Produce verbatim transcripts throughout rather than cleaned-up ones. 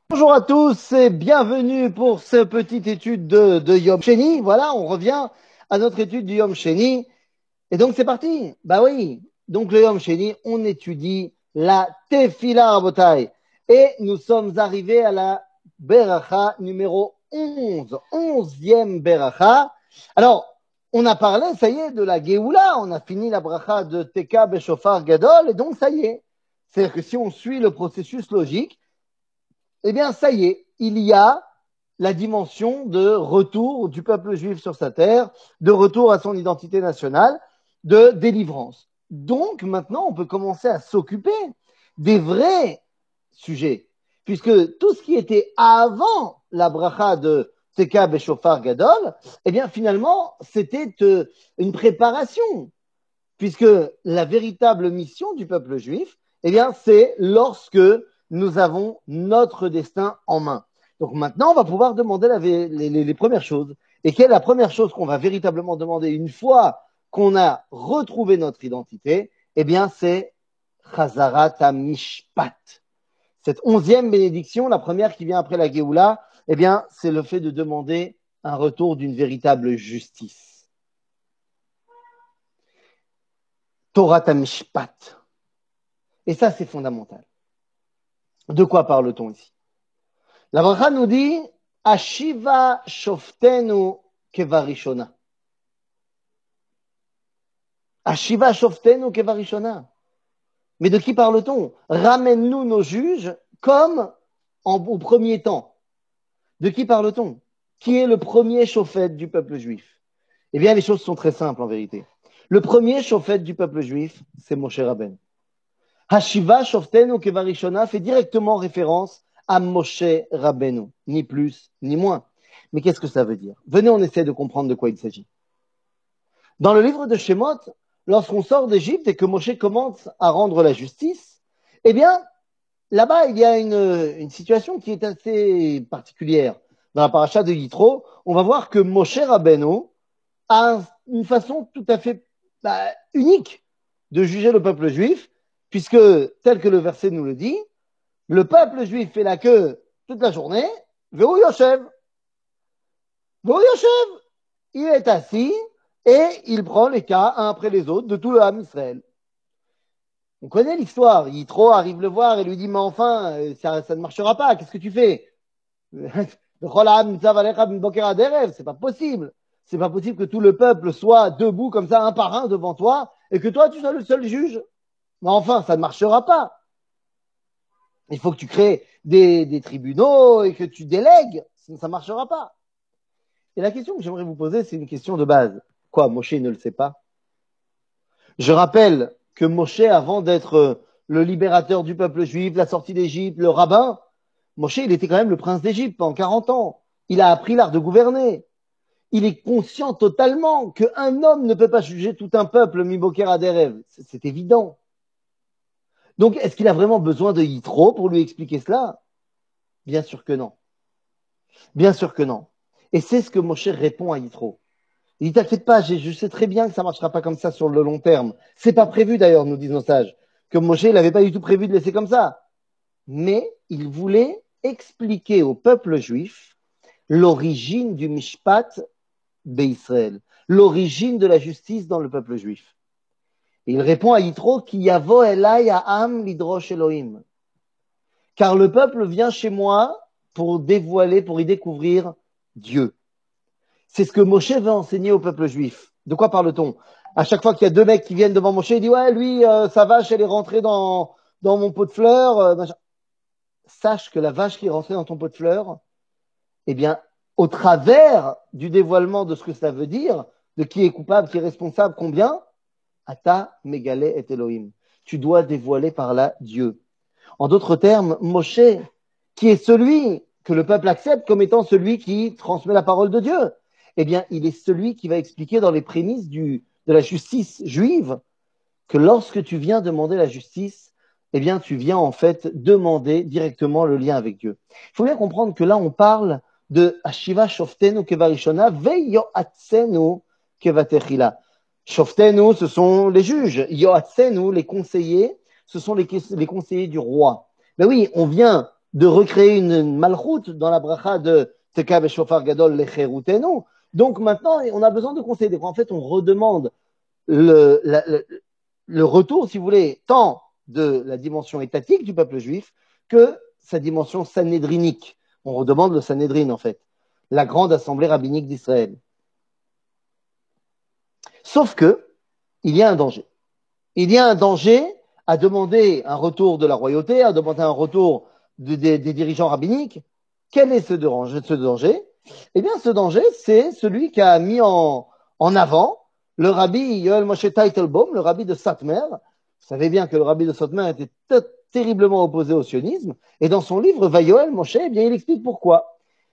Bonjour à tous et bienvenue pour cette petite étude de, de Yom Sheni. Voilà, on revient à notre étude du Yom Sheni. Et donc c'est parti. Bah oui. Donc le Yom Sheni, on étudie la Tefila Rabotai. Et nous sommes arrivés à la Beracha numéro onze. Onzième Beracha. Alors, on a parlé, ça y est, de la Géoula. On a fini la Bracha de Teka Beshofar Gadol. Et donc ça y est. C'est-à-dire que si on suit le processus logique, eh bien, ça y est, il y a la dimension de retour du peuple juif sur sa terre, de retour à son identité nationale, de délivrance. Donc, maintenant, on peut commencer à s'occuper des vrais sujets, puisque tout ce qui était avant la bracha de Teka Beshofar Gadol, eh bien, finalement, c'était euh, une préparation, puisque la véritable mission du peuple juif, eh bien, c'est lorsque nous avons notre destin en main. Donc maintenant, on va pouvoir demander la, les, les, les premières choses. Et quelle est la première chose qu'on va véritablement demander une fois qu'on a retrouvé notre identité? Eh bien, c'est Chazarat HaMishpat. Cette onzième bénédiction, la première qui vient après la Géoula, eh bien, c'est le fait de demander un retour d'une véritable justice. Torah HaMishpat. Et ça, c'est fondamental. De quoi parle-t-on ici? La bracha nous dit Ashiva shoftenu kevarishona. Ashiva shoftenu kevarishona. Mais de qui parle-t-on? Ramène-nous nos juges comme en, au premier temps. De qui parle-t-on? Qui est le premier chauffette du peuple juif? Eh bien, les choses sont très simples en vérité. Le premier chauffette du peuple juif, c'est Moshe Rabbeinu. Hashiva shoftenu kevarishona fait directement référence à Moshe Rabbeinu, ni plus ni moins. Mais qu'est-ce que ça veut dire? Venez, on essaie de comprendre de quoi il s'agit. Dans le livre de Shemot, lorsqu'on sort d'Égypte et que Moshe commence à rendre la justice, eh bien, là-bas, il y a une, une situation qui est assez particulière. Dans la paracha de Yitro, on va voir que Moshe Rabbeinu a une façon tout à fait bah, unique de juger le peuple juif, puisque, tel que le verset nous le dit, le peuple juif fait la queue toute la journée, Veu Yoshev. Veu Yoshev. Il est assis et il prend les cas un après les autres de tout le Ham Israël. On connaît l'histoire. Yitro arrive le voir et lui dit, mais enfin, ça, ça ne marchera pas. Qu'est-ce que tu fais? C'est pas possible. C'est pas possible que tout le peuple soit debout comme ça, un par un devant toi, et que toi, tu sois le seul juge. Mais enfin, ça ne marchera pas. Il faut que tu crées des, des tribunaux et que tu délègues. Sinon, ça ne marchera pas. Et la question que j'aimerais vous poser, c'est une question de base. Quoi, Moshe ne le sait pas? Je rappelle que Moshe, avant d'être le libérateur du peuple juif, la sortie d'Égypte, le rabbin, Moshe, il était quand même le prince d'Égypte pendant quarante ans. Il a appris l'art de gouverner. Il est conscient totalement qu'un homme ne peut pas juger tout un peuple, mi-boker à des rêves. C'est évident. Donc, est-ce qu'il a vraiment besoin de Yitro pour lui expliquer cela? Bien sûr que non. Bien sûr que non. Et c'est ce que Moshe répond à Yitro. Il dit, t'inquiète pas, je sais très bien que ça marchera pas comme ça sur le long terme. C'est pas prévu d'ailleurs, nous disent nos sages, que Moshe, il n'avait pas du tout prévu de laisser comme ça. Mais il voulait expliquer au peuple juif l'origine du Mishpat Israël, l'origine de la justice dans le peuple juif. Et il répond à Yitro qui yavo elai ha'am lidrosh Elohim. Car le peuple vient chez moi pour dévoiler, pour y découvrir Dieu. C'est ce que Moshe veut enseigner au peuple juif. De quoi parle-t-on? À chaque fois qu'il y a deux mecs qui viennent devant Moshe, il dit ouais, lui, euh, sa vache, elle est rentrée dans, dans mon pot de fleurs. Euh, Sache que la vache qui est rentrée dans ton pot de fleurs, eh bien, au travers du dévoilement de ce que ça veut dire, de qui est coupable, qui est responsable, combien, Ata Megale et Elohim. Tu dois dévoiler par là Dieu. En d'autres termes, Moshe, qui est celui que le peuple accepte comme étant celui qui transmet la parole de Dieu, eh bien, il est celui qui va expliquer dans les prémices du, de la justice juive que lorsque tu viens demander la justice, eh bien, tu viens en fait demander directement le lien avec Dieu. Il faut bien comprendre que là, on parle de Ashiva Shoftenu Kevarishona Veyoatsenu Kevatechila. Shoftenu, ce sont les juges. Yoatsenu, les conseillers, ce sont les, les conseillers du roi. Mais oui, on vient de recréer une, une malchoute dans la bracha de Teka Beshofar Gadol Lecherutenu. Donc maintenant, on a besoin de conseils. En fait, on redemande le, la, le, le retour, si vous voulez, tant de la dimension étatique du peuple juif que sa dimension sanédrinique. On redemande le Sanhédrin, en fait, la grande assemblée rabbinique d'Israël. Sauf que, il y a un danger. Il y a un danger à demander un retour de la royauté, à demander un retour de, de, des dirigeants rabbiniques. Quel est ce danger, ce danger? Eh bien, ce danger, c'est celui qui a mis en, en avant le rabbi Yoel Moshe Teitelbaum, le rabbi de Satmer. Vous savez bien que le rabbi de Satmer était t- terriblement opposé au sionisme. Et dans son livre, Vayoel Moshe, eh bien, il explique pourquoi.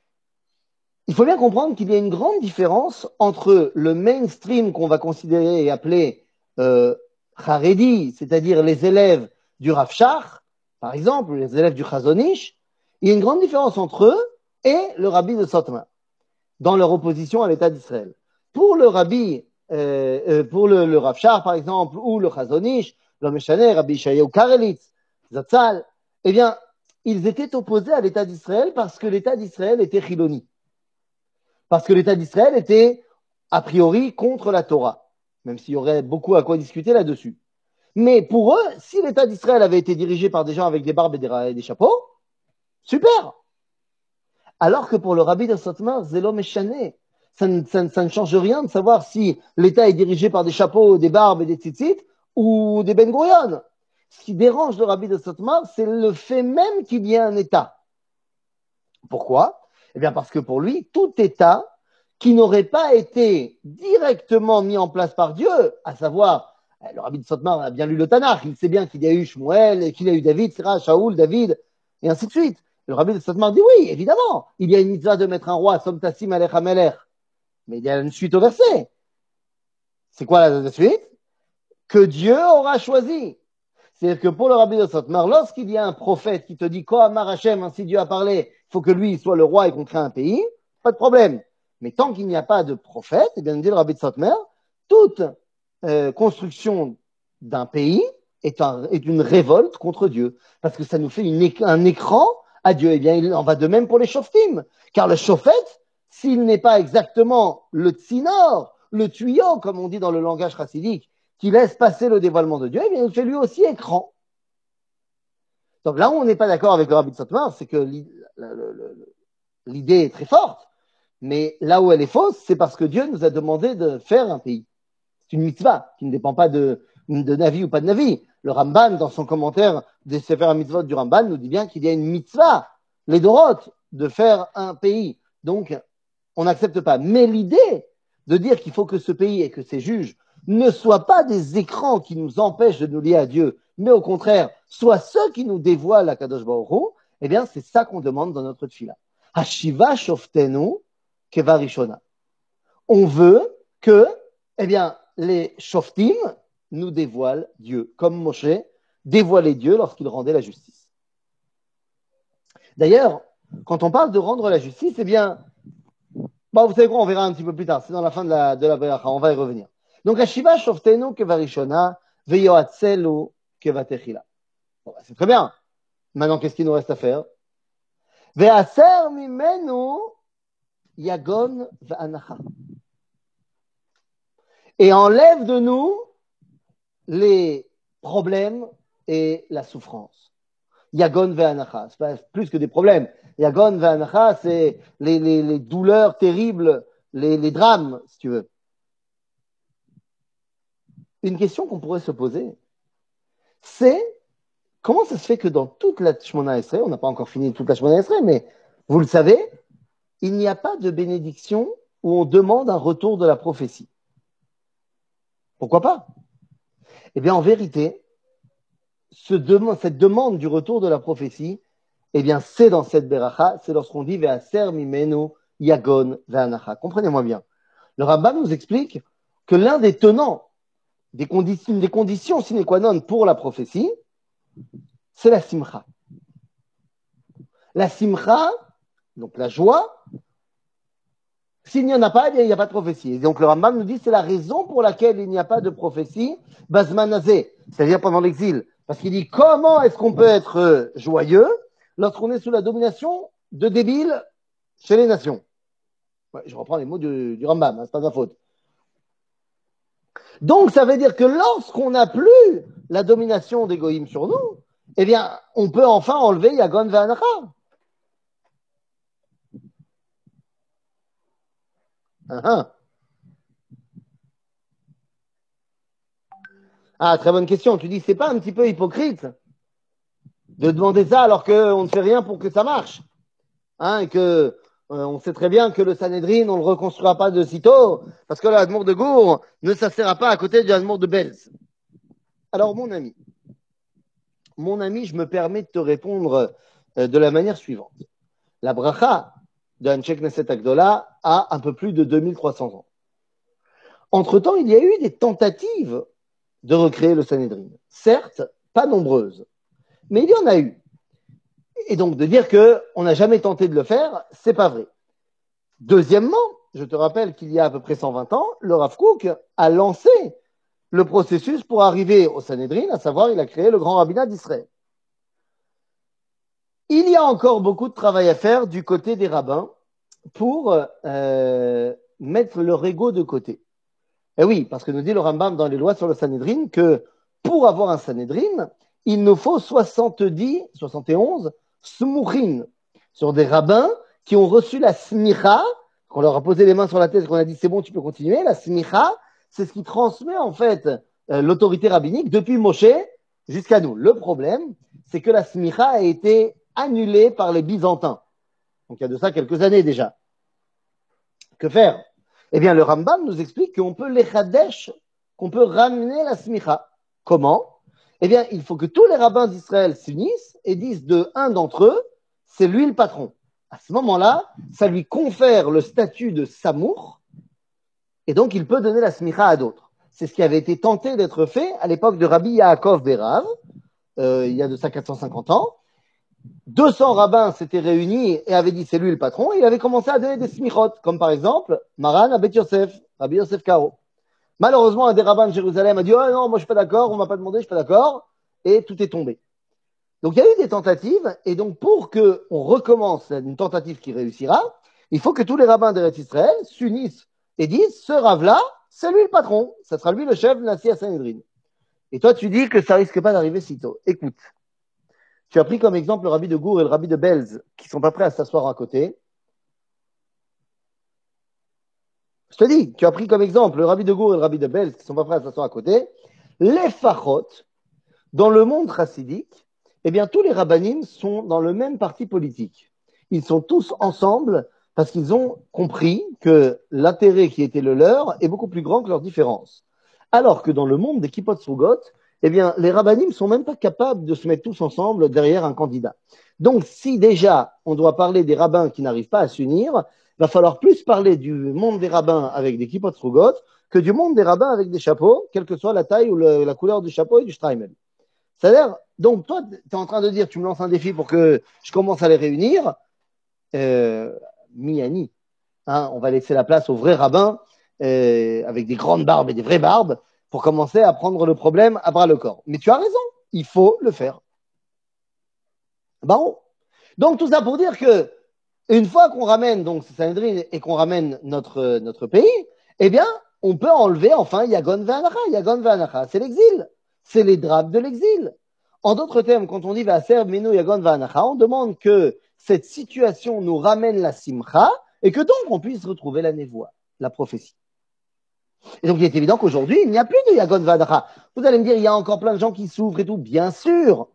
Il faut bien comprendre qu'il y a une grande différence entre le mainstream qu'on va considérer et appeler euh, Haredi, c'est-à-dire les élèves du Rav Shach, par exemple, les élèves du Chazon Ish. Il y a une grande différence entre eux et le rabbi de Satmer dans leur opposition à l'État d'Israël. Pour le rabbi, euh, euh, pour le, le Rav Shach, par exemple, ou le Chazon Ish, le Meshané, Rabbi Yeshayahu Karelitz, Zatzal, eh bien, ils étaient opposés à l'État d'Israël parce que l'État d'Israël était chiloni. Parce que l'État d'Israël était, a priori, contre la Torah, même s'il y aurait beaucoup à quoi discuter là-dessus. Mais pour eux, si l'État d'Israël avait été dirigé par des gens avec des barbes et des, et des chapeaux, super. Alors que pour le rabbi de Satmar, Zélo Meshané, ça, ça, ça ne change rien de savoir si l'État est dirigé par des chapeaux, des barbes et des tzitzit ou des Ben Gurion. Ce qui dérange le rabbi de Satmar, c'est le fait même qu'il y ait un État. Pourquoi? Eh bien parce que pour lui, tout État qui n'aurait pas été directement mis en place par Dieu, à savoir, le rabbi de Satmar a bien lu le Tanakh, il sait bien qu'il y a eu Shmuel, qu'il y a eu David, et cetera, Shaoul, David, et ainsi de suite. Le rabbi de Satmar dit oui, évidemment, il y a une mitzvah de mettre un roi, Som Tassim Alech Hamelech, mais il y a une suite au verset. C'est quoi la suite? Que Dieu aura choisi. C'est-à-dire que pour le rabbi de Satmar, lorsqu'il y a un prophète qui te dit Ko Amar Hashem, ainsi Dieu a parlé, il faut que lui soit le roi et qu'on crée un pays, pas de problème. Mais tant qu'il n'y a pas de prophète, eh bien, dit le rabbi de Satmar, toute euh, construction d'un pays est, un, est une révolte contre Dieu, parce que ça nous fait une, un écran à Dieu. Eh bien, il en va de même pour les shoftim, car le shofet, s'il n'est pas exactement le tsinor, le tuyau, comme on dit dans le langage chassidique, qui laisse passer le dévoilement de Dieu, eh bien, il fait lui aussi écran. Donc là où on n'est pas d'accord avec le rabbi de Satmar, c'est que l'idée est très forte, mais là où elle est fausse, c'est parce que Dieu nous a demandé de faire un pays. C'est une mitzvah qui ne dépend pas de, de Navi ou pas de Navi. Le Ramban, dans son commentaire des Sefer HaMitzvot du Ramban, nous dit bien qu'il y a une mitzvah, les Doroth, de faire un pays. Donc, on n'accepte pas. Mais l'idée de dire qu'il faut que ce pays et que ses juges ne soient pas des écrans qui nous empêchent de nous lier à Dieu, mais au contraire, soient ceux qui nous dévoilent la Kadosh Baruch Hu, eh bien, c'est ça qu'on demande dans notre tefila. Hashiva shoftenu keva rishona. On veut que, eh bien, les shoftim nous dévoilent Dieu, comme Moshe dévoilait Dieu lorsqu'il rendait la justice. D'ailleurs, quand on parle de rendre la justice, eh bien, bon, vous savez quoi, on verra un petit peu plus tard, c'est dans la fin de la, de la beracha, on va y revenir. Donc, Hashiva shoftenu kevarishona, veyoatzelu kevatechila. Bon, bah, c'est très bien. Maintenant, qu'est-ce qu'il nous reste à faire? Ve'aser mimenu yagon ve'anacha. Et enlève de nous les problèmes et la souffrance. Yagon ve'anacha, c'est pas plus que des problèmes. Yagon ve'anacha, c'est les, les, les douleurs terribles, les, les drames, si tu veux. Une question qu'on pourrait se poser, c'est comment ça se fait que dans toute la Shmona Esrei, on n'a pas encore fini toute la Shmona Esrei, mais vous le savez, il n'y a pas de bénédiction où on demande un retour de la prophétie. Pourquoi pas? Eh bien, en vérité, ce dem- cette demande du retour de la prophétie, eh bien, c'est dans cette beracha, c'est lorsqu'on dit Ve'aser mimenu yagon ve'anacha. Comprenez-moi bien. Le Rambam nous explique que l'un des tenants, des conditions, des conditions sine qua non pour la prophétie, c'est la simcha. La simcha, donc la joie, s'il n'y en a pas, eh bien, il n'y a pas de prophétie. Et donc le Rambam nous dit c'est la raison pour laquelle il n'y a pas de prophétie Bazmanazé, c'est-à-dire pendant l'exil. Parce qu'il dit comment est-ce qu'on peut être joyeux lorsqu'on est sous la domination de débiles chez les nations. Ouais, je reprends les mots du, du Rambam, hein, c'est pas ma faute. Donc, ça veut dire que lorsqu'on n'a plus la domination des goïms sur nous, eh bien, on peut enfin enlever Yagon Ve'anacha. Uh-huh. Ah, très bonne question. Tu dis, c'est pas un petit peu hypocrite de demander ça alors qu'on ne fait rien pour que ça marche, hein, et que euh, on sait très bien que le Sanhedrin, on le reconstruira pas de sitôt, parce que l'Admour de Gour ne s'assera pas à côté du Admour de Belz. Alors, mon ami, mon ami, je me permets de te répondre euh, de la manière suivante. La bracha de Anshek Knesset Agdola a un peu plus de deux mille trois cents ans. Entre-temps, il y a eu des tentatives de recréer le Sanhedrin. Certes, pas nombreuses, mais il y en a eu. Et donc, de dire qu'on n'a jamais tenté de le faire, c'est pas vrai. Deuxièmement, je te rappelle qu'il y a à peu près cent vingt ans, le Rav Kook a lancé le processus pour arriver au Sanhedrin, à savoir, il a créé le grand rabbinat d'Israël. Il y a encore beaucoup de travail à faire du côté des rabbins pour euh, mettre leur ego de côté. Et oui, parce que nous dit le Rambam dans les lois sur le Sanhedrin que pour avoir un Sanhedrin, il nous faut soixante-dix, soixante et onze smouchin, sur des rabbins qui ont reçu la smicha, qu'on leur a posé les mains sur la tête et qu'on a dit c'est bon, tu peux continuer. La smicha, c'est ce qui transmet en fait euh, l'autorité rabbinique depuis Moshe jusqu'à nous. Le problème, c'est que la smicha a été annulée par les Byzantins. Donc il y a de ça quelques années déjà. Que faire? Eh bien, le Rambam nous explique qu'on peut l'échadesh, qu'on peut ramener la smicha. Comment? Eh bien, il faut que tous les rabbins d'Israël s'unissent et disent de un d'entre eux, c'est lui le patron. À ce moment-là, ça lui confère le statut de samour, et donc il peut donner la smicha à d'autres. C'est ce qui avait été tenté d'être fait à l'époque de Rabbi Yaakov Berav, euh, il y a de ça quatre cent cinquante ans. deux cents rabbins s'étaient réunis et avaient dit c'est lui le patron, et il avait commencé à donner des smichot, comme par exemple Maran Abet Yosef, Rabbi Yosef Karo. Malheureusement, un des rabbins de Jérusalem a dit « Oh non, moi je suis pas d'accord, on m'a pas demandé, je suis pas d'accord », et tout est tombé. Donc il y a eu des tentatives, et donc pour qu'on recommence une tentative qui réussira, il faut que tous les rabbins d'Eretz Israël s'unissent et disent « Ce rave-là, c'est lui le patron, ça sera lui le chef de la Sia Sanhedrin ». Et toi tu dis que ça risque pas d'arriver si tôt. Écoute. Tu as pris comme exemple le rabbi de Gour et le rabbi de Belz, qui sont pas prêts à s'asseoir à côté. Je te dis, tu as pris comme exemple le rabbi de Gour et le rabbi de Belz, qui sont pas prêts à s'asseoir à côté. Les fachot, dans le monde chassidique, eh bien, tous les rabbanim sont dans le même parti politique. Ils sont tous ensemble parce qu'ils ont compris que l'intérêt qui était le leur est beaucoup plus grand que leurs différences. Alors que dans le monde des kippot srugot, eh bien, les rabbanim sont même pas capables de se mettre tous ensemble derrière un candidat. Donc, si déjà on doit parler des rabbins qui n'arrivent pas à s'unir, il va falloir plus parler du monde des rabbins avec des kippot srugot que du monde des rabbins avec des chapeaux, quelle que soit la taille ou le, la couleur du chapeau et du streimel. C'est-à-dire, donc toi, tu es en train de dire, tu me lances un défi pour que je commence à les réunir, euh, Miani, hein, on va laisser la place aux vrais rabbins euh, avec des grandes barbes et des vraies barbes, pour commencer à prendre le problème à bras le corps. Mais tu as raison, il faut le faire. Bon. Donc tout ça pour dire que une fois qu'on ramène donc ce Sanhedrin et qu'on ramène notre, notre pays, eh bien, on peut enlever enfin Yagon Ve'anacha. Yagon Ve'anacha, c'est l'exil. C'est les drapes de l'exil. En d'autres termes, quand on dit Va'aser Minu Yagon Ve'anacha, on demande que cette situation nous ramène la simcha et que donc on puisse retrouver la névoie, la prophétie. Et donc, il est évident qu'aujourd'hui, il n'y a plus de Yagon Ve'anacha. Vous allez me dire, il y a encore plein de gens qui souffrent et tout. Bien sûr.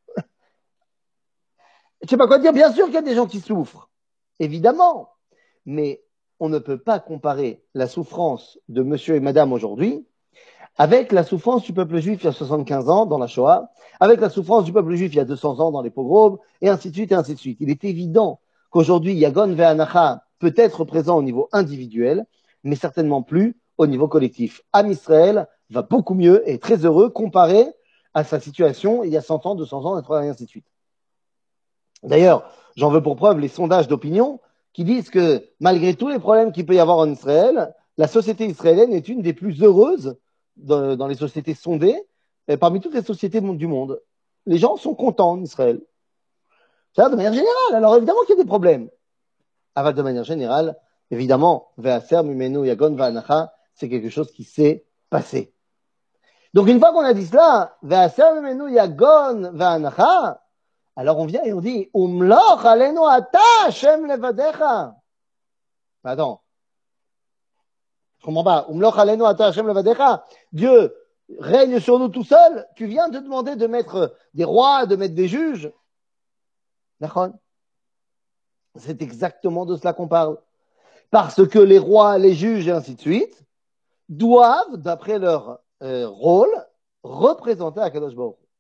Je sais pas quoi dire. Bien sûr qu'il y a des gens qui souffrent. Évidemment. Mais on ne peut pas comparer la souffrance de monsieur et madame aujourd'hui avec la souffrance du peuple juif il y a soixante-quinze ans dans la Shoah, avec la souffrance du peuple juif il y a deux cents ans dans les pogroms, et ainsi de suite, et ainsi de suite. Il est évident qu'aujourd'hui, Yagon Ve'anacha peut être présent au niveau individuel, mais certainement plus au niveau collectif. Am Israël va beaucoup mieux et est très heureux comparé à sa situation il y a cent ans, deux cents ans, et ainsi de suite. D'ailleurs, j'en veux pour preuve les sondages d'opinion qui disent que malgré tous les problèmes qu'il peut y avoir en Israël, la société israélienne est une des plus heureuses de, dans les sociétés sondées, et parmi toutes les sociétés du monde. Les gens sont contents en Israël. C'est-à-dire de manière générale. Alors évidemment qu'il y a des problèmes. Aval de manière générale, évidemment, ve'aser mimenu yagon va'anacha, c'est quelque chose qui s'est passé. Donc une fois qu'on a dit cela, ve'aser mimenu yagon va'anacha, alors on vient et on dit, umloch alenu ata Hashem levadecha. Attends. Je comprends pas. Umloch alenu ata Hashem levadecha. Dieu règne sur nous tout seul. Tu viens de demander de mettre des rois, de mettre des juges. D'accord? C'est exactement de cela qu'on parle. Parce que les rois, les juges et ainsi de suite doivent, d'après leur euh, rôle, représenter Akadosh Baruch Hu.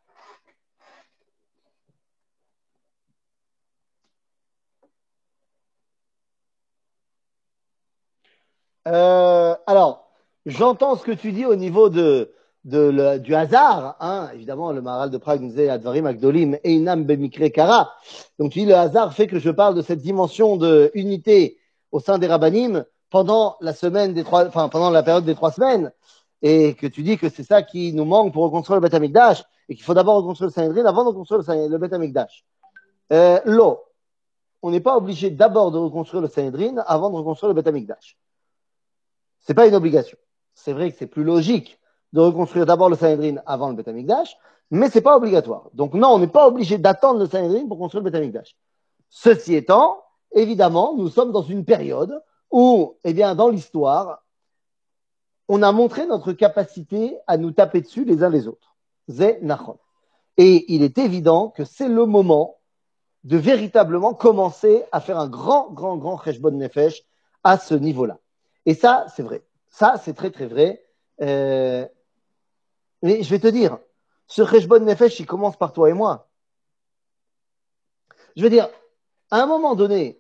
Euh, alors, j'entends ce que tu dis au niveau de, de le, du hasard. Hein. Évidemment, le Maharal de Prague nous disait Advarim Agdolim Einam Bemikre Kara. Donc, tu dis le hasard fait que je parle de cette dimension de unité au sein des Rabbanim pendant la semaine des trois, enfin pendant la période des trois semaines, et que tu dis que c'est ça qui nous manque pour reconstruire le Beth Amikdash et qu'il faut d'abord reconstruire le Sanhedrin avant de reconstruire le, le Beth Amikdash. Euh, L'eau, on n'est pas obligé d'abord de reconstruire le Sanhedrin avant de reconstruire le Beth Amikdash. C'est pas une obligation. C'est vrai que c'est plus logique de reconstruire d'abord le Sanhedrin avant le Beth Amikdash, mais c'est pas obligatoire. Donc non, on n'est pas obligé d'attendre le Sanhedrin pour construire le Beth Amikdash. Ceci étant, évidemment, nous sommes dans une période où, eh bien, dans l'histoire, on a montré notre capacité à nous taper dessus les uns les autres. Zé Nachon. Et il est évident que c'est le moment de véritablement commencer à faire un grand, grand, grand cheshbon nefesh à ce niveau-là. Et ça, c'est vrai. Ça, c'est très, très vrai. Euh... Mais je vais te dire, ce cheshbon nefesh, il commence par toi et moi. Je veux dire, à un moment donné,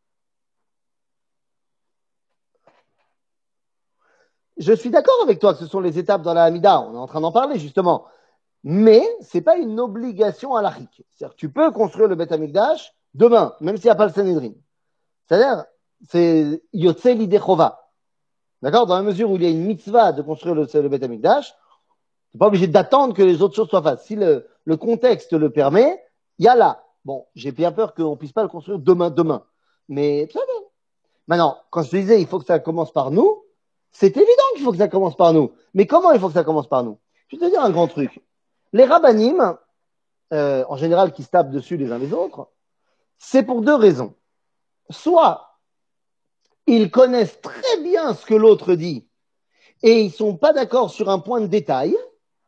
je suis d'accord avec toi que ce sont les étapes dans la Hamida, on est en train d'en parler justement, mais ce n'est pas une obligation halachique. C'est-à-dire que tu peux construire le Beth Amikdash demain, même s'il n'y a pas le Sanhedrin. C'est-à-dire, c'est Yotze l'idée Chova. D'accord? Dans la mesure où il y a une mitzvah de construire le, le Beth Amikdash, tu n'es pas obligé d'attendre que les autres choses soient faites. Si le, le contexte le permet, il y a là. Bon, j'ai bien peur qu'on ne puisse pas le construire demain, demain. Mais ça va. Maintenant, quand je te disais, il faut que ça commence par nous, c'est évident qu'il faut que ça commence par nous. Mais comment il faut que ça commence par nous? Je vais te dire un grand truc. Les rabbanim, euh, en général, qui se tapent dessus les uns les autres, c'est pour deux raisons. Soit ils connaissent très bien ce que l'autre dit et ils ne sont pas d'accord sur un point de détail,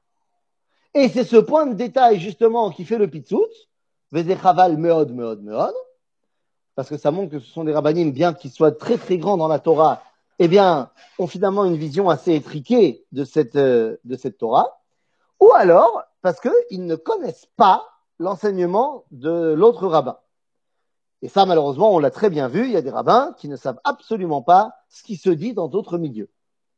et c'est ce point de détail justement qui fait le pitzout, vezechaval meod, meod, meod, parce que ça montre que ce sont des rabbanim, bien qu'ils soient très très grands dans la Torah, eh bien, ont finalement une vision assez étriquée de cette, euh, de cette Torah, ou alors parce qu'ils ne connaissent pas l'enseignement de l'autre rabbin. Et ça, malheureusement, on l'a très bien vu, il y a des rabbins qui ne savent absolument pas ce qui se dit dans d'autres milieux.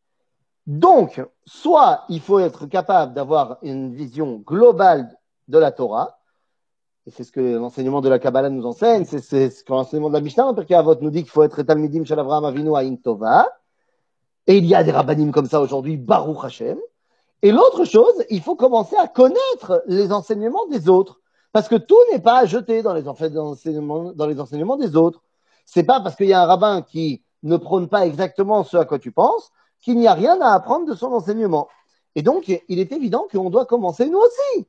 Donc, soit il faut être capable d'avoir une vision globale de la Torah, et c'est ce que l'enseignement de la Kabbalah nous enseigne, c'est, c'est ce que l'enseignement de la Mishnah, en Pirkei Avot, nous dit qu'il faut être Talmidim Shel Avraham Avinu Ayin Tova, et il y a des rabbanim comme ça aujourd'hui, Baruch Hashem. Et l'autre chose, il faut commencer à connaître les enseignements des autres. Parce que tout n'est pas à jeter dans les enseignements, dans les enseignements des autres. C'est pas parce qu'il y a un rabbin qui ne prône pas exactement ce à quoi tu penses qu'il n'y a rien à apprendre de son enseignement. Et donc, il est évident qu'on doit commencer, nous aussi,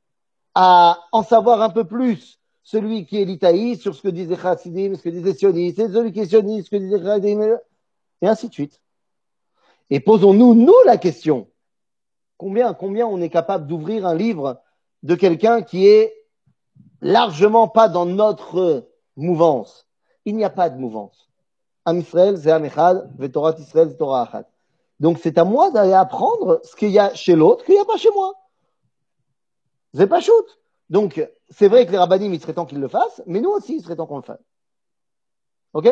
à en savoir un peu plus. Celui qui est litaïste sur ce que disait Chassidim, ce que disait sionistes, et celui qui est sioniste, ce que disait Chassidim, et ainsi de suite. Et posons-nous, nous, la question. Combien, combien on est capable d'ouvrir un livre de quelqu'un qui est largement pas dans notre mouvance? Il n'y a pas de mouvance. Am Israël, c'est Am Echad, Vetorat Israël, c'est Torah Achad. Donc c'est à moi d'aller apprendre ce qu'il y a chez l'autre qu'il n'y a pas chez moi. C'est pas shoot. Donc c'est vrai que les rabbanim, il serait temps qu'ils le fassent, mais nous aussi, il serait temps qu'on le fasse. Ok?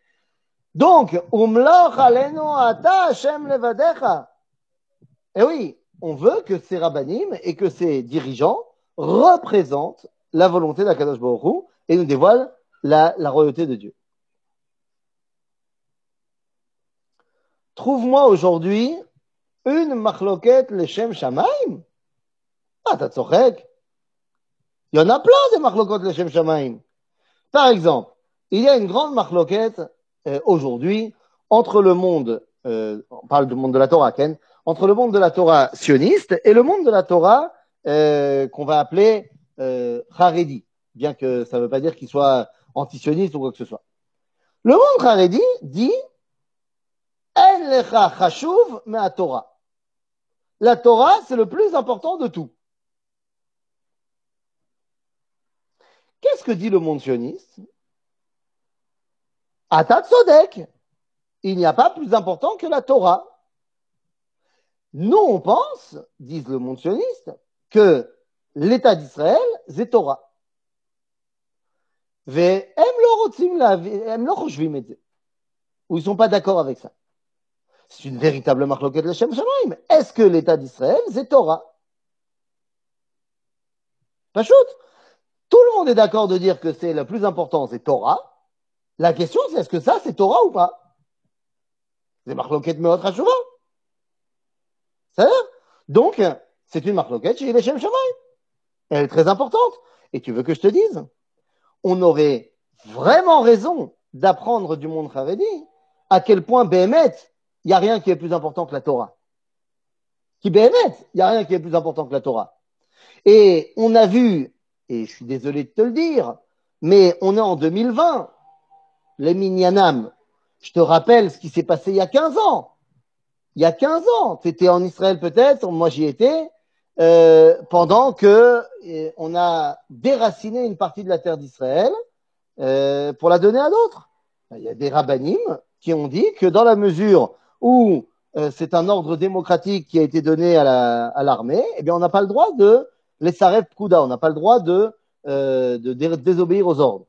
Donc, Umloch alenu ata Hashem levadecha. Eh oui, on veut que ces rabbanim et que ces dirigeants représentent la volonté d'Akadosh Baruch Hu et nous dévoilent la, la royauté de Dieu. Trouve-moi aujourd'hui une machloket leshem shamaim. Ah, t'as tzorek. Il y en a plein des marloquot l'Shem Shamaim. Par exemple, il y a une grande marloquette euh, aujourd'hui entre le monde, euh, on parle du monde de la Torah, Ken, entre le monde de la Torah sioniste et le monde de la Torah euh, qu'on va appeler euh, Haredi, bien que ça ne veut pas dire qu'il soit antisioniste ou quoi que ce soit. Le monde Haredi dit En lecha chashuv me'a Torah. La Torah, c'est le plus important de tout. Qu'est-ce que dit le monde sioniste? Atat Sodek. Il n'y a pas plus important que la Torah. Nous, on pense, disent le monde sioniste, que l'État d'Israël, c'est Torah. Ou ils sont pas d'accord avec ça. C'est une véritable marloquette de Shem Shamaim. Est-ce que l'État d'Israël, c'est Torah? Pas shoot. Tout le monde est d'accord de dire que c'est le plus important, c'est Torah. La question, c'est est-ce que ça, c'est Torah ou pas? C'est marloquette meot hashuvah. C'est-à-dire? Donc, c'est une marloquette chez les Shem Shamaim. Elle est très importante. Et tu veux que je te dise? On aurait vraiment raison d'apprendre du monde Haredi à quel point Béhémet, il n'y a rien qui est plus important que la Torah. Qui Béhémet, il n'y a rien qui est plus important que la Torah. Et on a vu, et je suis désolé de te le dire, mais on est en deux mille vingt, les Minyanam. Je te rappelle ce qui s'est passé il y a quinze ans. Il y a quinze ans, tu étais en Israël peut-être, moi j'y étais, euh, pendant que euh, on a déraciné une partie de la terre d'Israël euh, pour la donner à d'autres. Il y a des rabbinim qui ont dit que dans la mesure où euh, c'est un ordre démocratique qui a été donné à, la, à l'armée, eh bien on n'a pas le droit de les saref pkuda, on n'a pas le droit de, euh, de dé- désobéir aux ordres.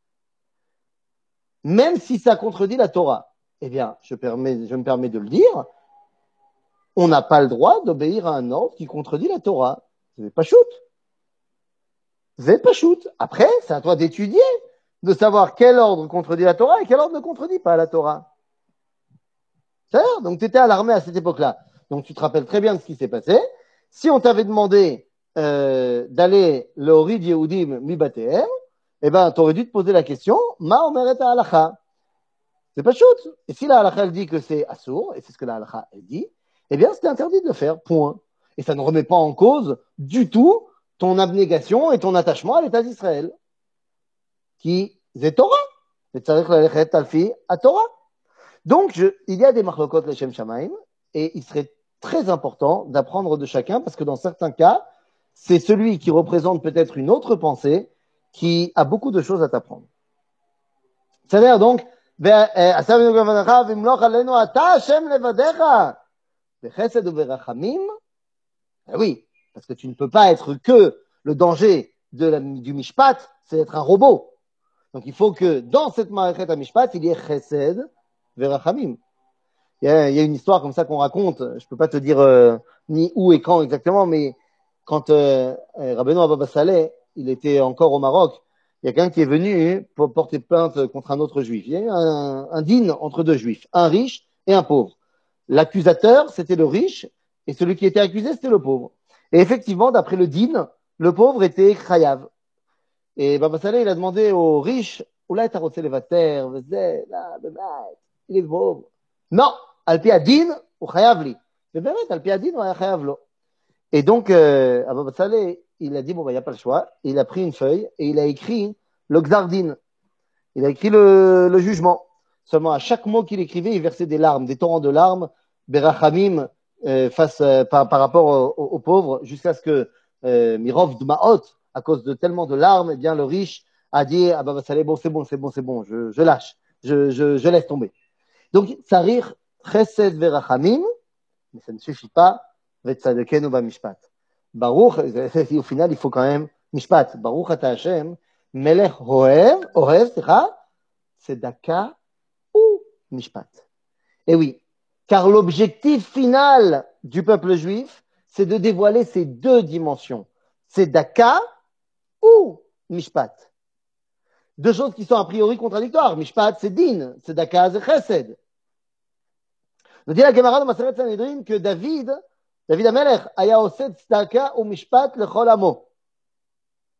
Même si ça contredit la Torah, eh bien je, permets, je me permets de le dire, on n'a pas le droit d'obéir à un ordre qui contredit la Torah. C'est pas shoot. C'est pas shoot. Après, c'est à toi d'étudier, de savoir quel ordre contredit la Torah et quel ordre ne contredit pas la Torah. C'est-à-dire, donc tu étais à l'armée à cette époque-là. Donc tu te rappelles très bien de ce qui s'est passé. Si on t'avait demandé euh, d'aller le Horid Yehudim mi batehem, eh ben, tu aurais dû te poser la question, ma omeret halacha. C'est pas shoot. Et si la halacha elle dit que c'est assour, et c'est ce que la halacha elle dit, eh bien, c'est interdit de le faire, point. Et ça ne remet pas en cause du tout ton abnégation et ton attachement à l'État d'Israël, qui est Torah. Et tzarich lalechet alfi à Torah. Donc, je, il y a des marlokot l'Shem Shamaim, et il serait très important d'apprendre de chacun, parce que dans certains cas, c'est celui qui représente peut-être une autre pensée qui a beaucoup de choses à t'apprendre. C'est-à-dire donc, eh oui, parce que tu ne peux pas être que le danger de la, du mishpat, c'est être un robot. Donc il faut que dans cette marachet à mishpat, il y ait chesed verachamim. Il y, a, il y a une histoire comme ça qu'on raconte, je ne peux pas te dire euh, ni où et quand exactement, mais quand euh, Rabbeinu Abba Saleh, il était encore au Maroc, il y a quelqu'un qui est venu pour porter plainte contre un autre juif. Il y a eu un, un din entre deux juifs, un riche et un pauvre. L'accusateur, c'était le riche, et celui qui était accusé, c'était le pauvre. Et effectivement, d'après le din, le pauvre était chayav. Et Baba Saleh, il a demandé au riche, Oula, t'as reçu les vater, il est pauvre. Non, Alpi Adin, ou chayav li. Mais באמת, Alpi Adin, ou chayav lo. Et donc, euh, Baba Saleh, il a dit, bon, il bah, n'y a pas le choix. Et il a pris une feuille et il a écrit le Xardin. Il a écrit le, le jugement. Seulement, à chaque mot qu'il écrivait, il versait des larmes, des torrents de larmes, berachamim, euh, face, euh, par, par rapport aux, aux pauvres, jusqu'à ce que euh, Mirov Dmaot, à cause de tellement de larmes, eh bien, le riche a dit à Baba Saleh, bon, c'est bon, c'est bon, c'est bon, je, je lâche, je, je, je laisse tomber. Donc, Tsarir Chesed Verachamim, mais ça ne suffit pas, Vetzadekenu Bamishpat. Baruch, au final, il faut quand même Mishpat. Baruch Ata Hashem, Melech Ohev, Ohev, c'est Daka ou Mishpat. Et oui, car l'objectif final du peuple juif, c'est de dévoiler ces deux dimensions. C'est Daka ou Mishpat. Deux choses qui sont a priori contradictoires. Mishpat, c'est din, c'est Daka, c'est chesed. Nous dit la Gemara de Maseret Sanhedrin que David, David Amelech, aya osed tzedaka ou mishpat lechol amo.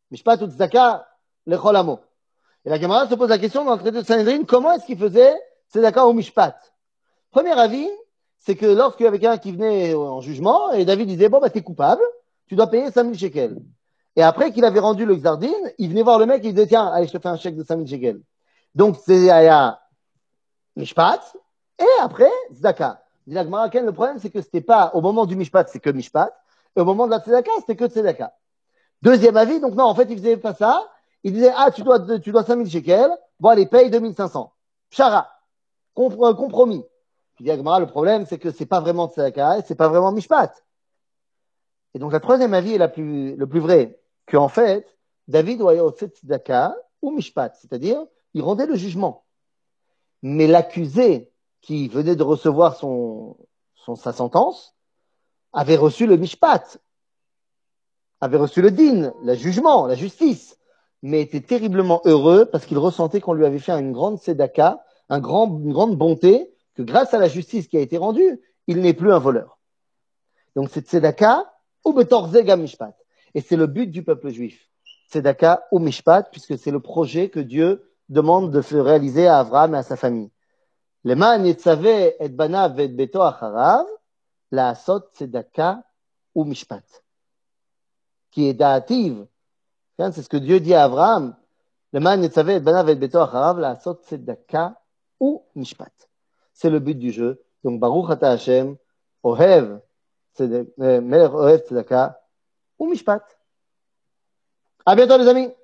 Mishpat ou tzedaka, lechol amo. Et la Gemara se pose la question dans le traité de Sanhedrin, comment est-ce qu'il faisait tzedaka ou mishpat? Premier avis, c'est que lorsqu'il y avait quelqu'un qui venait en jugement, et David disait, bon, bah, t'es coupable, tu dois payer cinq mille shekels. Et après qu'il avait rendu le xardin, il venait voir le mec et il disait, tiens, allez, je te fais un chèque de cinq mille shekels. Donc, c'est à mishpat, et après, tzedaka. Dit la Gemara, le problème, c'est que c'était pas, au moment du mishpat, c'est que mishpat, et au moment de la tzedaka, c'était que tzedaka. Deuxième avis, donc non, en fait, il faisait pas ça. Il disait, ah, tu dois, tu dois cinq mille shekels, bon, allez, paye deux mille cinq cents. Pshara, compromis. Puis dit Agmara, le problème, c'est que c'est pas vraiment tzedaka et c'est pas vraiment mishpat. Et donc, la troisième avis est la plus, le plus vrai, qu'en fait, David doit avoir tzedaka ou mishpat, c'est-à-dire, il rendait le jugement. Mais l'accusé qui venait de recevoir son, son, sa sentence avait reçu le mishpat, avait reçu le din, le jugement, la justice, mais était terriblement heureux parce qu'il ressentait qu'on lui avait fait une grande tzedaka, un grand, une grande bonté, que grâce à la justice qui a été rendue, il n'est plus un voleur. Donc c'est tzedaka ou betorzega mishpat. Et c'est le but du peuple juif. Tzedaka ou mishpat, puisque c'est le projet que Dieu demande de faire réaliser à Abraham et à sa famille. Leman yetzaveh et banav et beto acharav, la asot tzedaka ou mishpat. Qui est da'ativ. C'est ce que Dieu dit à Abraham. Leman yetzaveh et banav et beto acharav, la asot tzedaka ou mishpat. C'est le but du jeu. Donc, Baruch Ata Hashem, Ohev, Melech Ohev Tzedaka, ou Mishpat. À bientôt, les amis.